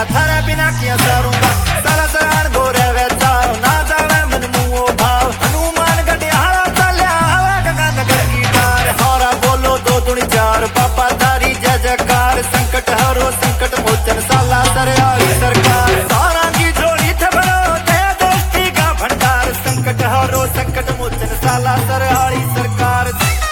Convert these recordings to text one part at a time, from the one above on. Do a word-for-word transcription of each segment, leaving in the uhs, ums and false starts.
थारा बिना किया सारूंगा सारा सरान गोरे वैसा ना जावे मन मुंह भाव हनुमान गढ़ियाला चलिया हवा गंगा नगर की डार हौरा बोलो दो दुनी चार बाबा धारी जय जयकार संकट हरो संकट मोचन साला सरयाली सरकार सारा की जोड़ी थे बड़ो दया दोस्ती का भंडार संकट हरो संकट मोचन साला सरयाली सरकार।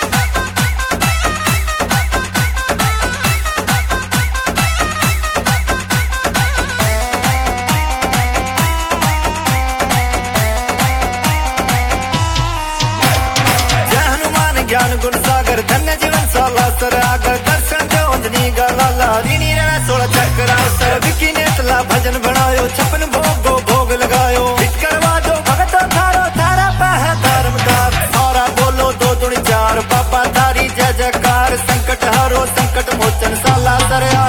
ज्ञान गुण सागर धन्य जीवन साला सर आगर दर्शन दे अंजनी गाला रीनी रण सोलह चक्र सर विकी नेतला भजन बनायो छपन भोग गो भोग लगायो हिट करवा दो भगत थारो थारा पह धर्मदार सारा बोलो दो दुनी चार बाबा धारी जय जयकार संकट हरो संकट मोचन साला सर